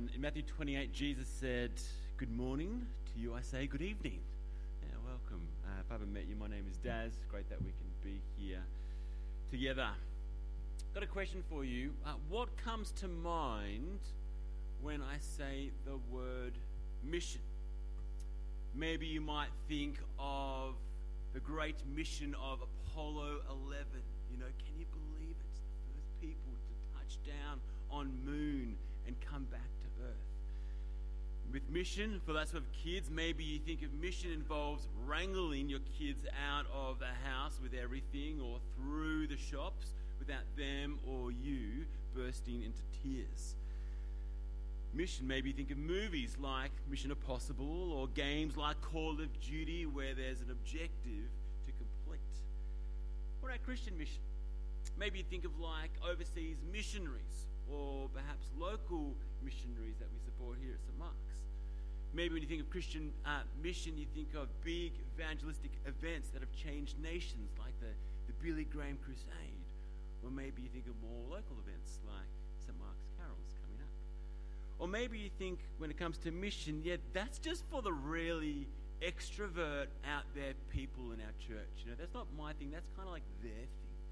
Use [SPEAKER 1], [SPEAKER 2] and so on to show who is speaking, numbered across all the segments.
[SPEAKER 1] In Matthew 28, Jesus said, "Good morning. To you I say good evening." Yeah, welcome. If I haven't met you, my name is Daz. Great that we can be here together. Got a question for you. What comes to mind when I say the word mission? Maybe you might think of the great mission of Apollo 11. You know, can you believe it's the first people to touch down on moon and come back to Earth? With mission, for lots of kids, maybe you think of mission involves wrangling your kids out of the house with everything or through the shops without them or you bursting into tears. Mission, maybe you think of movies like Mission Impossible or games like Call of Duty where there's an objective to complete. What about Christian mission? Maybe you think of like overseas missionaries or perhaps local missionaries that we support here at St. Mark's. Maybe when you think of Christian mission, you think of big evangelistic events that have changed nations like the Billy Graham Crusade. Or maybe you think of more local events like St. Mark's Carols coming up. Or maybe you think when it comes to mission, that's just for the really extrovert out there people in our church. You know, that's not my thing, that's kind of like their thing.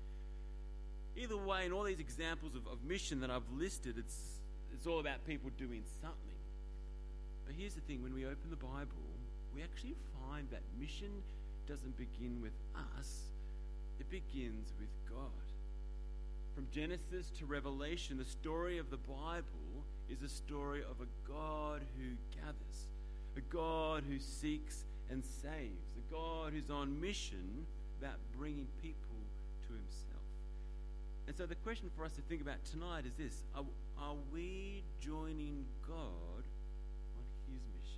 [SPEAKER 1] Either way, in all these examples of mission that I've listed, it's all about people doing something. But here's the thing, when we open the Bible, we actually find that mission doesn't begin with us, it begins with God. From Genesis to Revelation, the story of the Bible is a story of a God who gathers, a God who seeks and saves, a God who's on mission about bringing people to himself. And so the question for us to think about tonight is this: are we joining God on his mission?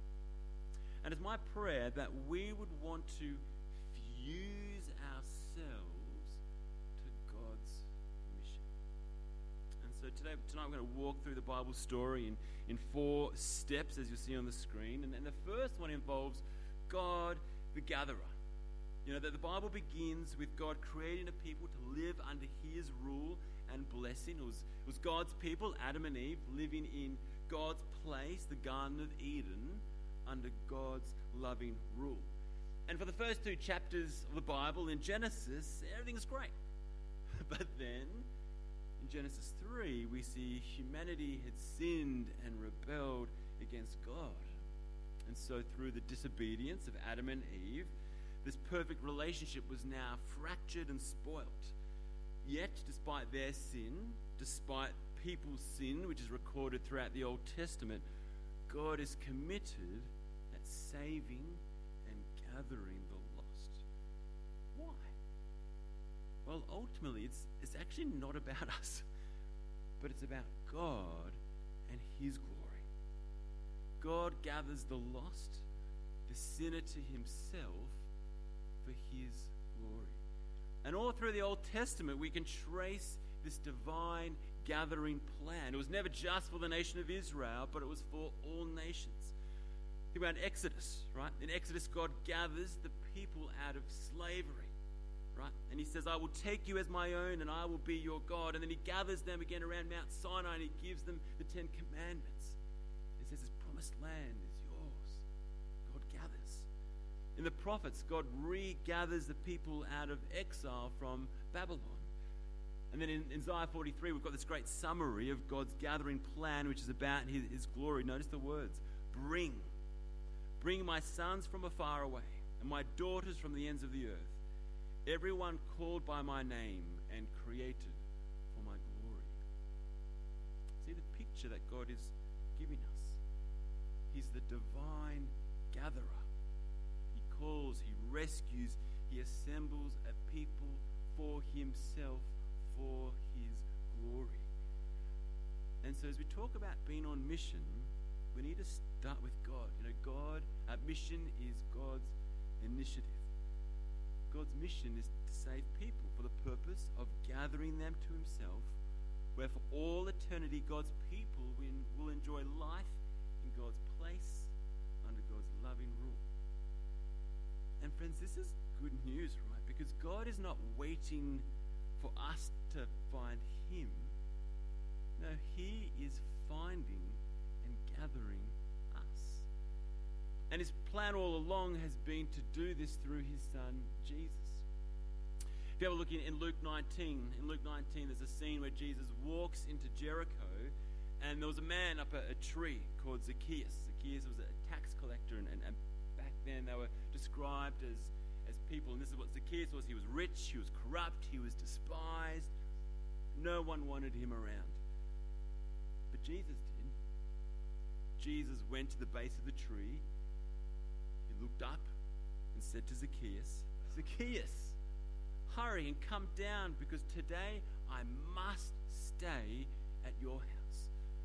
[SPEAKER 1] And it's my prayer that we would want to fuse ourselves to God's mission. And so tonight we're going to walk through the Bible story in 4 steps, as you'll see on the screen. And the first one involves God the gatherer. You know, that the Bible begins with God creating a people to live under his rule and blessing. It was God's people, Adam and Eve, living in God's place, the Garden of Eden, under God's loving rule. And for the first 2 chapters of the Bible in Genesis, everything's great. But then, in Genesis 3, we see humanity had sinned and rebelled against God. And so through the disobedience of Adam and Eve, this perfect relationship was now fractured and spoilt. Yet, despite their sin, despite people's sin, which is recorded throughout the Old Testament, God is committed at saving and gathering the lost. Why? Well, ultimately, it's actually not about us, but it's about God and his glory. God gathers the lost, the sinner to himself, for his glory. And all through the Old Testament, we can trace this divine gathering plan. It was never just for the nation of Israel, but it was for all nations. Think about Exodus, right? In Exodus, God gathers the people out of slavery, right? And he says, "I will take you as my own and I will be your God." And then he gathers them again around Mount Sinai and he gives them the 10 Commandments. He says, "This promised land is yours." God gathers. In the prophets, God regathers the people out of exile from Babylon. And then in Isaiah 43, we've got this great summary of God's gathering plan, which is about his glory. Notice the words: Bring my sons from afar away, and my daughters from the ends of the earth, everyone called by my name and created for my glory. See the picture that God is giving us. He's the divine gatherer. He calls, he rescues, he assembles a people for himself, for his glory. And so as we talk about being on mission, we need to start with God. You know, mission is God's initiative. God's mission is to save people for the purpose of gathering them to himself, where for all eternity God's people will enjoy life in God's place under God's loving rule. And friends, this is good news, right? Because God is not waiting for us to find him. No, he is finding gathering us. And his plan all along has been to do this through his son, Jesus. If you have a look in Luke 19, there's a scene where Jesus walks into Jericho, and there was a man up a tree called Zacchaeus. Zacchaeus was a tax collector, and back then they were described as people, and this is what Zacchaeus was. He was rich, he was corrupt, he was despised. No one wanted him around. But Jesus did. Jesus went to the base of the tree. He looked up and said to Zacchaeus, "Zacchaeus, hurry and come down, because today I must stay at your house."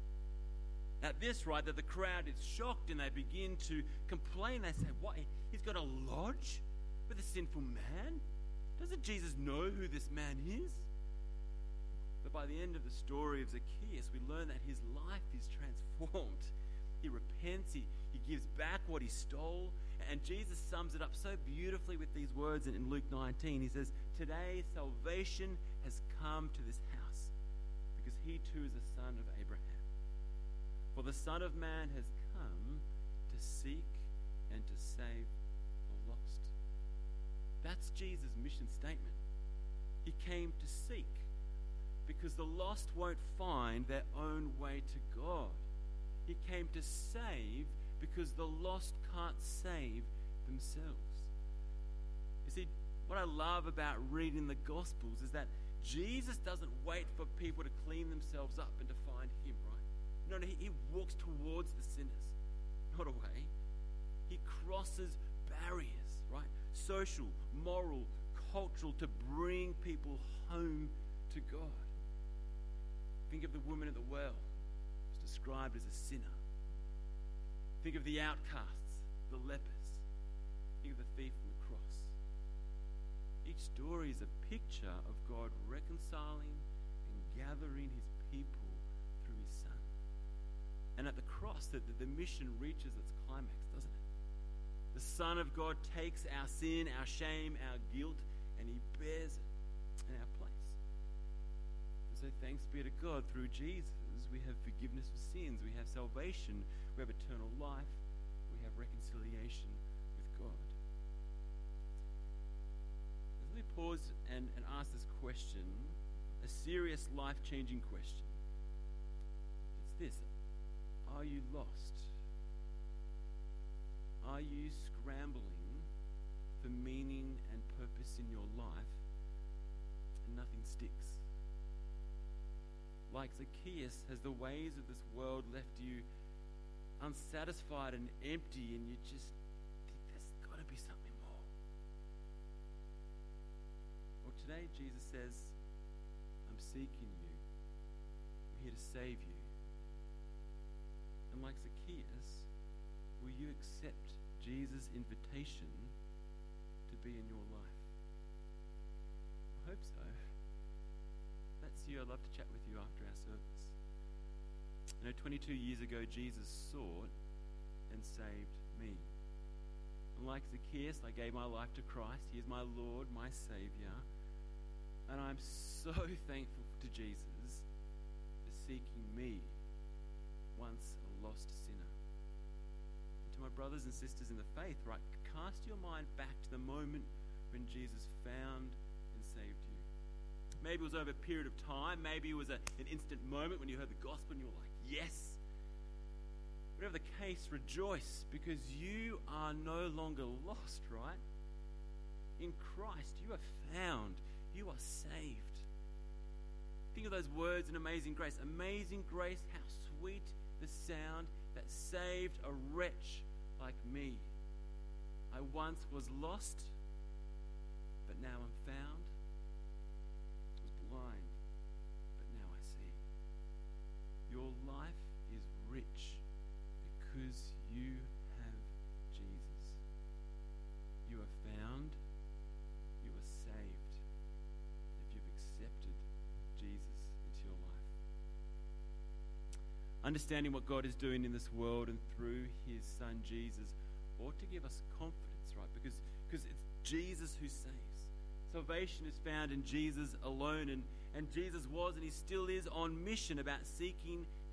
[SPEAKER 1] At this, right, that the crowd is shocked and they begin to complain. They say, "What? He's got a lodge with a sinful man? Doesn't Jesus know who this man is?" But by the end of the story of Zacchaeus, we learn that his life is transformed. He repents, he gives back what he stole, and Jesus sums it up so beautifully with these words in Luke 19. He says, "Today salvation has come to this house, because he too is a son of Abraham. For the Son of Man has come to seek and to save the lost." That's Jesus' mission statement. He came to seek, because the lost won't find their own way to God. He came to save, because the lost can't save themselves. You see, what I love about reading the Gospels is that Jesus doesn't wait for people to clean themselves up and to find him, right? No, he walks towards the sinners, not away. He crosses barriers, right? Social, moral, cultural, to bring people home to God. Think of the woman at the well, who's described as a sinner. Think of the outcasts, the lepers. Think of the thief on the cross. Each story is a picture of God reconciling and gathering his people through his Son. And at the cross, the mission reaches its climax, doesn't it? The Son of God takes our sin, our shame, our guilt, and he bears it in our place. And so thanks be to God, through Jesus, we have forgiveness of sins, we have salvation, we have eternal life, we have reconciliation with God. As we pause and ask this question, a serious life-changing question, it's this: are you lost? Are you scrambling for meaning and purpose in your life and nothing sticks? Like Zacchaeus, has the ways of this world left you unsatisfied and empty, and you just think there's got to be something more? Well, today Jesus says, "I'm seeking you. I'm here to save you." And like Zacchaeus, will you accept Jesus' invitation to be in your life? I hope so. If that's you, I'd love to chat with you after our service. You know, 22 years ago, Jesus sought and saved me. And like Zacchaeus, I gave my life to Christ. He is my Lord, my Savior. And I'm so thankful to Jesus for seeking me, once a lost sinner. And to my brothers and sisters in the faith, right, cast your mind back to the moment when Jesus found and saved you. Maybe it was over a period of time. Maybe it was an instant moment when you heard the gospel and you were like, yes. Whatever the case, rejoice, because you are no longer lost, right? In Christ, you are found. You are saved. Think of those words in Amazing Grace. Amazing grace, how sweet the sound that saved a wretch like me. I once was lost, but now I'm found. I was blind, but now I see. Your life is rich because you have Jesus. You are found. You are saved if you've accepted Jesus into your life. Understanding what God is doing in this world and through his Son Jesus ought to give us confidence, right? Because it's Jesus who saves. Salvation is found in Jesus alone, and Jesus was and he still is on mission about seeking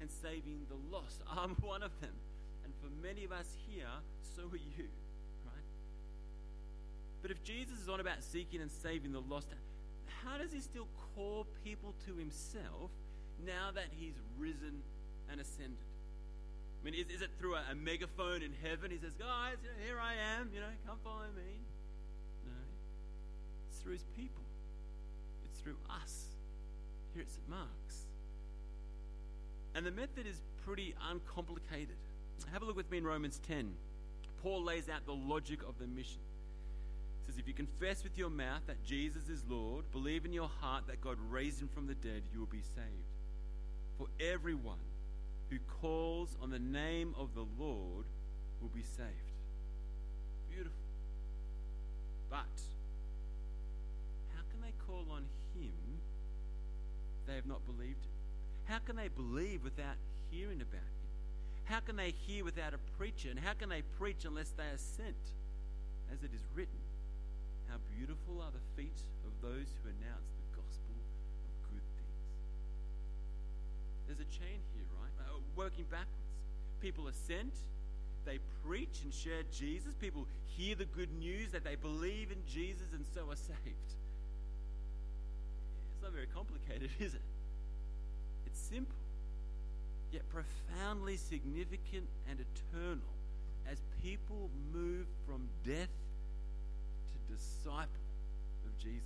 [SPEAKER 1] and saving the lost. I'm one of them. And for many of us here, so are you, right? But if Jesus is on about seeking and saving the lost, how does he still call people to himself now that he's risen and ascended? I mean, is it through a megaphone in heaven? He says, guys, here I am, come follow me. No. It's through his people. It's through us here at St. Mark's. And the method is pretty uncomplicated. Have a look with me in Romans 10. Paul lays out the logic of the mission. He says, if you confess with your mouth that Jesus is Lord, believe in your heart that God raised him from the dead, you will be saved. For everyone who calls on the name of the Lord will be saved. Beautiful. But how can they call on him if they have not believed him? How can they believe without hearing about him? How can they hear without a preacher? And how can they preach unless they are sent? As it is written, how beautiful are the feet of those who announce the gospel of good things. There's a chain here, right? Working backwards. People are sent, they preach and share Jesus. People hear the good news that they believe in Jesus and so are saved. It's not very complicated, is it? It's simple, yet profoundly significant and eternal as people move from death to disciple of Jesus.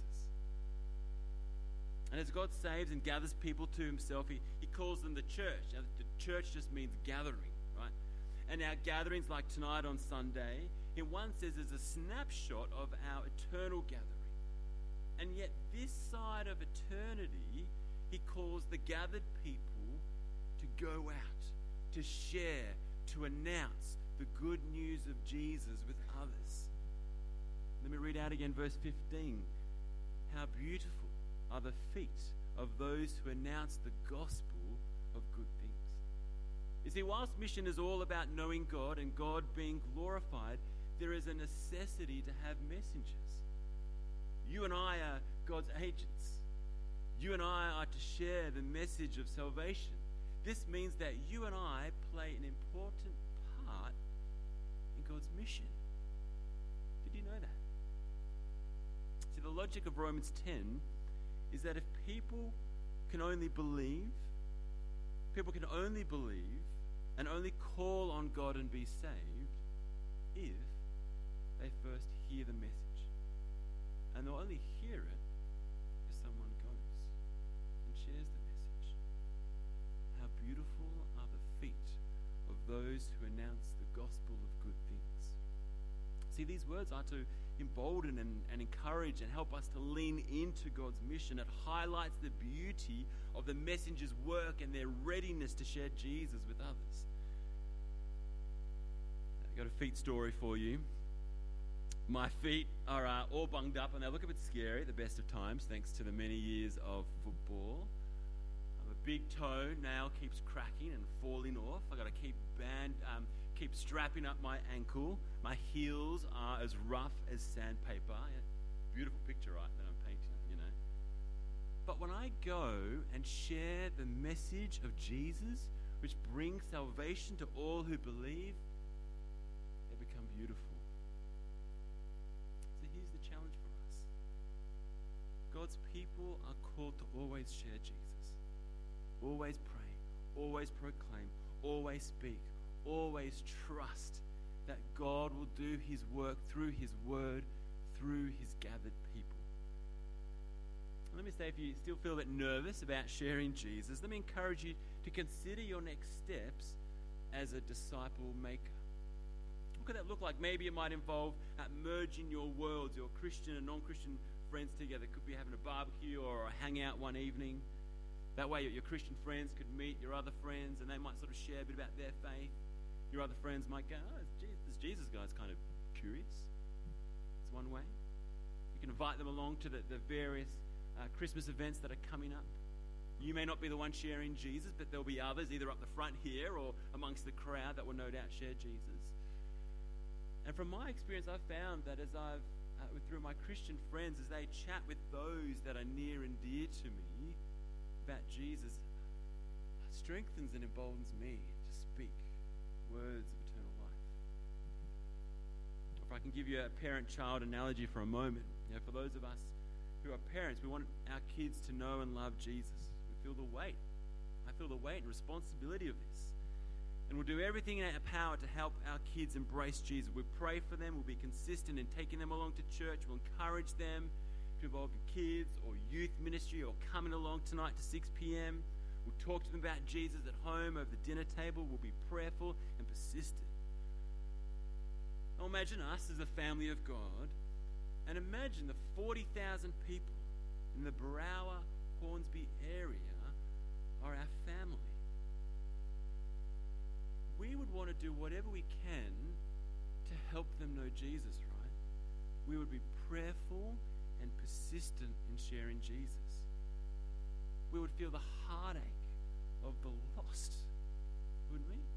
[SPEAKER 1] And as God saves and gathers people to himself, he calls them the church. Now, the church just means gathering, right? And our gatherings like tonight on Sunday, in one sense, is a snapshot of our eternal gathering. And yet this side of eternity, he calls the gathered people to go out, to share, to announce the good news of Jesus with others. Let me read out again verse 15. How beautiful are the feet of those who announce the gospel of good things. You see, whilst mission is all about knowing God and God being glorified, there is a necessity to have messengers. You and I are God's agents. You and I are to share the message of salvation. This means that you and I play an important part in God's mission. Did you know that? See, the logic of Romans 10 is that if people can only believe and only call on God and be saved if they first hear the message. And they'll only hear it if someone goes and shares the message. How beautiful are the feet of those who announce the gospel of good things. See, these words are to embolden and encourage and help us to lean into God's mission. It highlights the beauty of the messenger's work and their readiness to share Jesus with others. I've got a feet story for you. My feet are all bunged up and they look a bit scary at the best of times, thanks to the many years of football. A big toe nail keeps cracking and falling off. I've got to keep strapping up my ankle. My heels are as rough as sandpaper. Beautiful picture, right, that I'm painting, But when I go and share the message of Jesus, which brings salvation to all who believe, they become beautiful. So here's the challenge for us. God's people are called to always share Jesus. Always pray, always proclaim, always speak, always trust that God will do his work through his word, through his gathered people. And let me say, if you still feel a bit nervous about sharing Jesus, let me encourage you to consider your next steps as a disciple maker. What could that look like? Maybe it might involve merging your worlds, your Christian and non-Christian friends together. It could be having a barbecue or a hangout one evening. That way your Christian friends could meet your other friends and they might sort of share a bit about their faith. Your other friends might go, oh, this Jesus guy's kind of curious. It's one way. You can invite them along to the various Christmas events that are coming up. You may not be the one sharing Jesus, but there'll be others either up the front here or amongst the crowd that will no doubt share Jesus. And from my experience, I've found that as I've, through my Christian friends, as they chat with those that are near and dear to me about Jesus, I strengthens and emboldens me to speak words of eternal life. If I can give you a parent-child analogy for a moment, for those of us who are parents, we want our kids to know and love Jesus. We feel the weight. I feel the weight and responsibility of this. And we'll do everything in our power to help our kids embrace Jesus. We'll pray for them. We'll be consistent in taking them along to church. We'll encourage them to involve in kids or youth ministry or coming along tonight to 6 p.m. We'll talk to them about Jesus at home over the dinner table. We'll be prayerful and persistent. Now imagine us as a family of God, and imagine the 40,000 people in the Barawa, Hornsby area are our family. We would want to do whatever we can to help them know Jesus, right? We would be prayerful and persistent in sharing Jesus. We would feel the heartache of the lost, wouldn't we?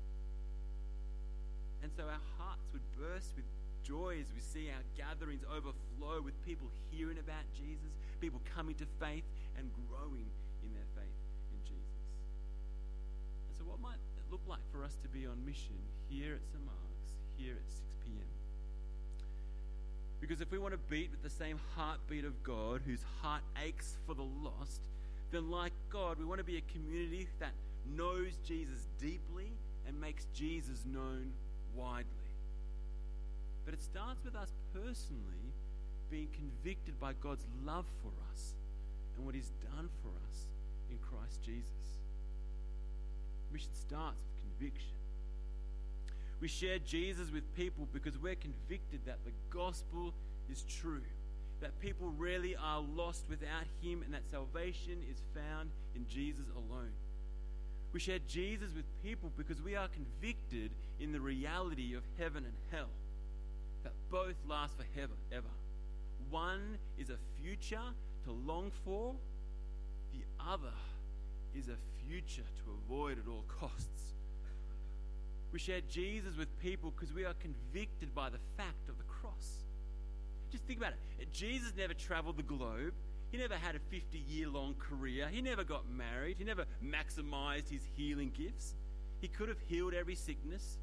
[SPEAKER 1] And so our hearts would burst with joy as we see our gatherings overflow with people hearing about Jesus, people coming to faith and growing in their faith in Jesus. And so what might it look like for us to be on mission here at St. Mark's, here at 6 p.m? Because if we want to beat with the same heartbeat of God, whose heart aches for the lost, then like God, we want to be a community that knows Jesus deeply and makes Jesus known widely. But it starts with us personally being convicted by God's love for us and what He's done for us in Christ Jesus. Mission starts with conviction. We share Jesus with people because we're convicted that the gospel is true, that people really are lost without Him, and that salvation is found in Jesus alone. We share Jesus with people because we are convicted in the reality of heaven and hell, that both last forever, ever. One is a future to long for, the other is a future to avoid at all costs. We share Jesus with people because we are convicted by the fact of the cross. Just think about it. Jesus never traveled the globe. He never had a 50-year-long career. He never got married. He never maximized his healing gifts. He could have healed every sickness.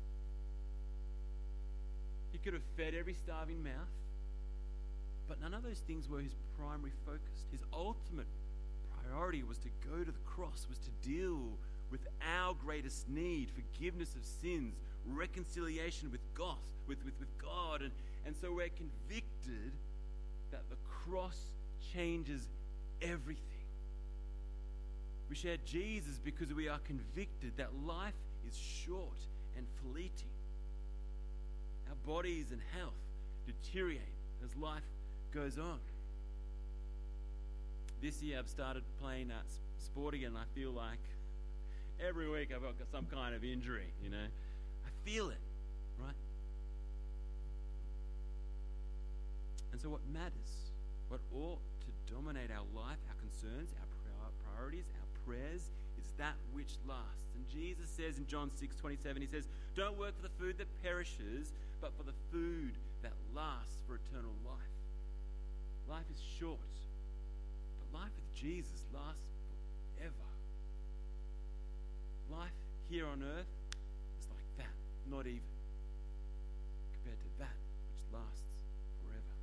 [SPEAKER 1] He could have fed every starving mouth. But none of those things were his primary focus. His ultimate priority was to go to the cross, was to deal with our greatest need, forgiveness of sins, reconciliation with God. And so we're convicted that the cross changes everything. We share Jesus because we are convicted that life is short and fleeting. Our bodies and health deteriorate as life goes on. This year I've started playing sport again, and I feel like every week I've got some kind of injury, I feel it, right? And so what matters, what ought to dominate our life, our concerns, our priorities, our prayers, is that which lasts. And Jesus says in John 6:27, He says, "Don't work for the food that perishes, but for the food that lasts for eternal life." Life is short, but life with Jesus lasts forever. Life here on earth is like that, not even, compared to that which lasts forever.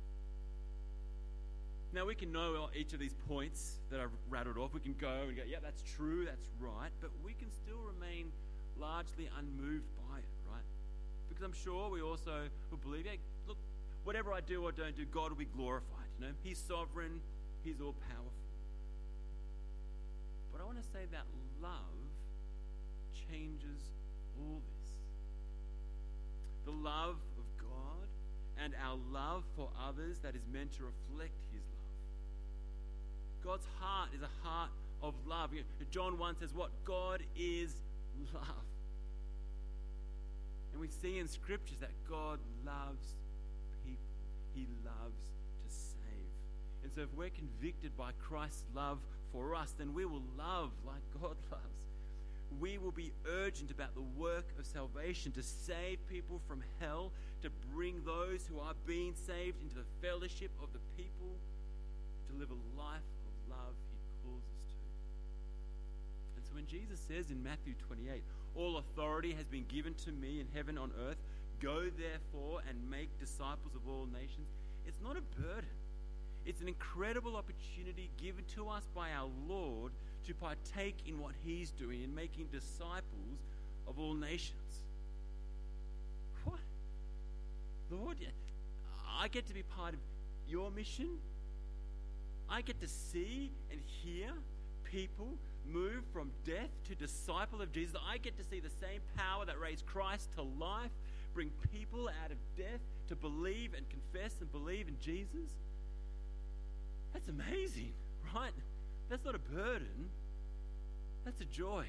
[SPEAKER 1] Now we can know each of these points that I've rattled off. We can go and go, yeah, that's true, that's right, but we can still remain largely unmoved by it, right? Because I'm sure we also will believe, yeah, look, whatever I do or don't do, God will be glorified. He's sovereign, He's all powerful. But I want to say that love changes all this. The love of God and our love for others that is meant to reflect His love. God's heart is a heart of love. John 1 says what? God is love. And we see in scriptures that God loves people. He loves to save. And so if we're convicted by Christ's love for us, then we will love like God loves. We will be urgent about the work of salvation to save people from hell, to bring those who are being saved into the fellowship of the people, to live a life of love He calls us to. And so when Jesus says in Matthew 28, all authority has been given to me in heaven and on earth. Go therefore and make disciples of all nations. It's not a burden. It's an incredible opportunity given to us by our Lord to partake in what he's doing in making disciples of all nations. What? Lord, I get to be part of your mission. I get to see and hear people move from death to disciple of Jesus. I get to see the same power that raised Christ to life bring people out of death to believe and confess and believe in Jesus. That's amazing, right? That's not a burden. That's a joy.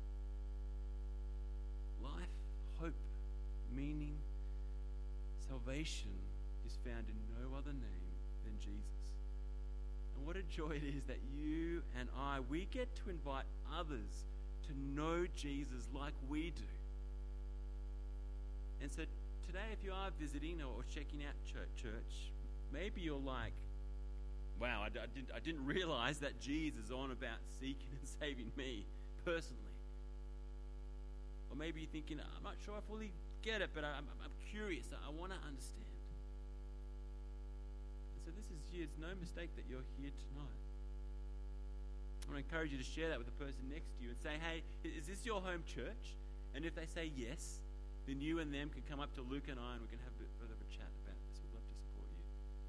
[SPEAKER 1] Life, hope, meaning, salvation is found in no other name than Jesus. And what a joy it is that you and we get to invite others to know Jesus like we do. And so today, if you are visiting or checking out church, maybe you're like, wow, I didn't realize that Jesus is on about seeking and saving me personally. Or maybe you're thinking, I'm not sure I fully get it, but I'm curious. I want to understand. And so it's no mistake that you're here tonight. I want to encourage you to share that with the person next to you and say, hey, is this your home church? And if they say yes, then you and them can come up to Luke and I and we can have a bit further of a chat about this. We'd love to support you.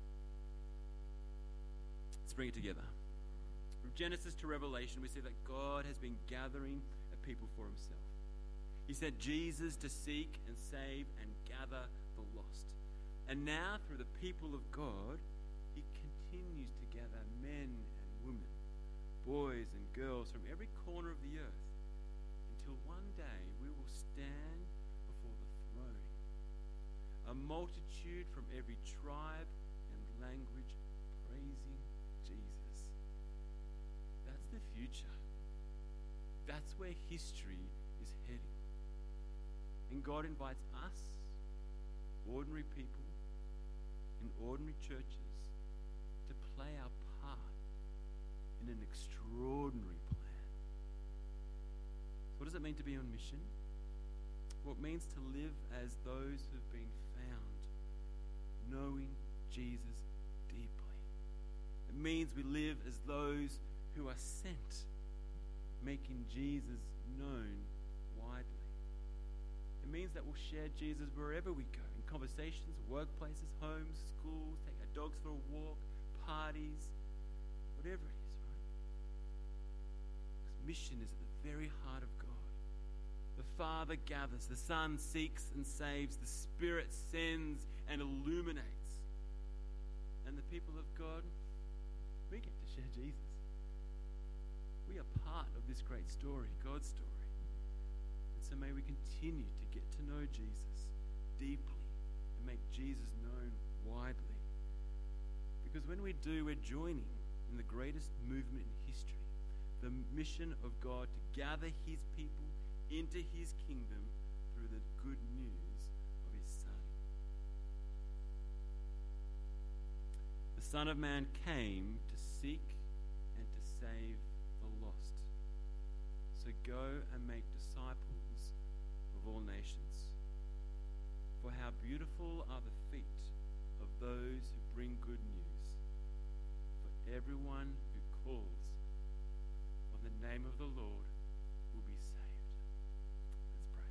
[SPEAKER 1] Let's bring it together. From Genesis to Revelation, we see that God has been gathering a people for himself. He sent Jesus to seek and save and gather the lost. And now, through the people of God, he continues to gather men and women, boys and girls from every corner of the earth, until one day we will stand before the throne. A multitude from every tribe and language praising Jesus. That's the future. That's where history is heading. And God invites us, ordinary people in ordinary churches, to play our part in an extraordinary plan. So what does it mean to be on mission? Well, it means to live as those who've been found, knowing Jesus deeply. It means we live as those who are sent, making Jesus known widely. It means that we'll share Jesus wherever we go, in conversations, workplaces, homes, schools, take our dogs for a walk, parties, whatever it is, right? Because mission is at the very heart of God. The Father gathers, the Son seeks and saves, the Spirit sends and illuminates. And the people of God, we get to share Jesus. We are part of this great story, God's story. And so may we continue to get to know Jesus deeply and make Jesus known widely. Because when we do, we're joining in the greatest movement in history, the mission of God to gather his people into his kingdom through the good news of his Son. The Son of Man came to seek and to save the lost. So go and make disciples of all nations. For how beautiful are the feet of those who bring good news. For everyone who calls on the name of the Lord will be saved. Let's pray.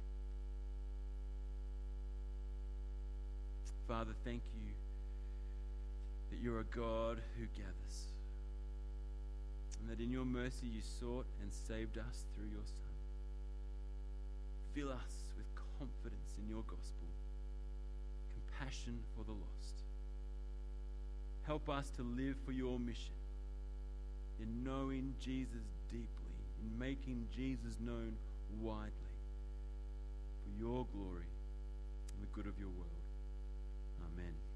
[SPEAKER 1] Father, thank you that you're a God who gathers, and that in your mercy you sought and saved us through your Son. Fill us with confidence in your gospel, compassion for the lost. Help us to live for your mission, in knowing Jesus deeply, in making Jesus known widely, for your glory and the good of your world. Amen.